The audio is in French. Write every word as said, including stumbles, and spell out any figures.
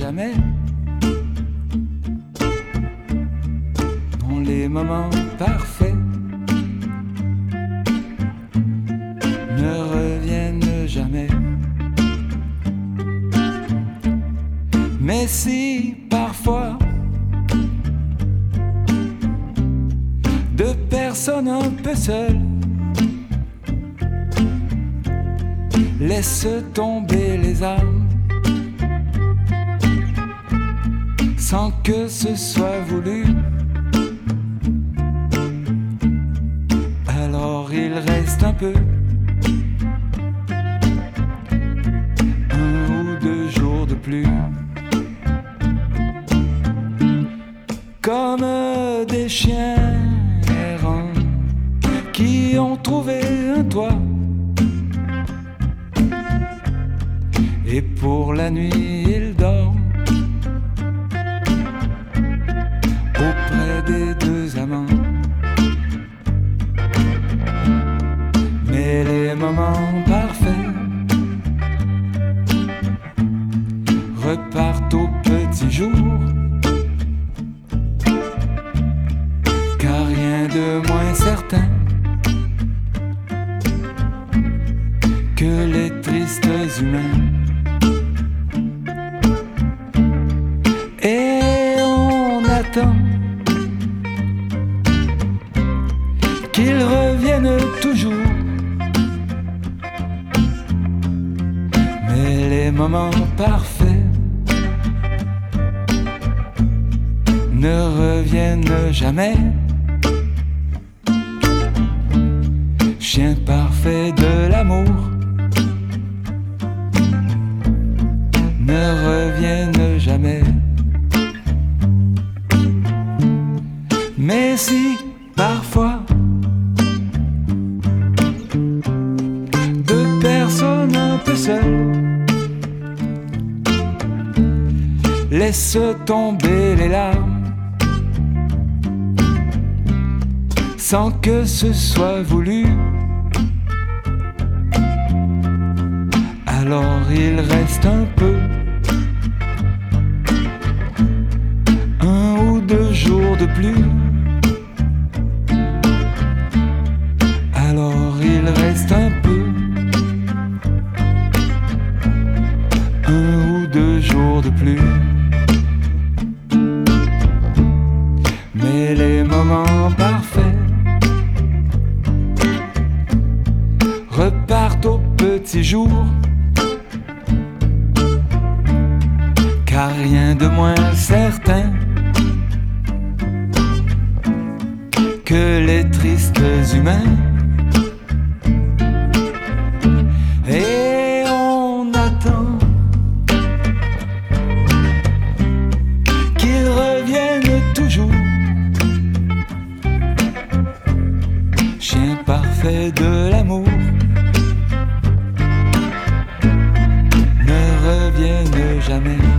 jamais. Dans les moments parfaits ne reviennent jamais. Mais si parfois deux personnes un peu seules laissent tomber les armes sans que ce soit voulu, alors il reste un peu, un ou deux jours de plus, comme des chiens errants qui ont trouvé un toit. Et pour la nuit, ils dorment auprès des deux amants. Mais les moments parfaits repartent au petit jour, car rien de moins certain que les tristes humains. Et on attend qu'ils reviennent toujours, mais les moments parfaits ne reviennent jamais. Chien parfait de l'amour ne reviennent jamais. Mais si parfois deux personnes un peu seules laissent tomber les larmes sans que ce soit voulu, alors il reste un peu, un ou deux jours de plus, alors il reste un peu, un ou deux jours de plus. Mais les moments parfaits repartent au petit jour, car rien de moins certain que les tristes humains. Et on attend qu'ils reviennent toujours, chien parfait de l'amour ne reviennent jamais.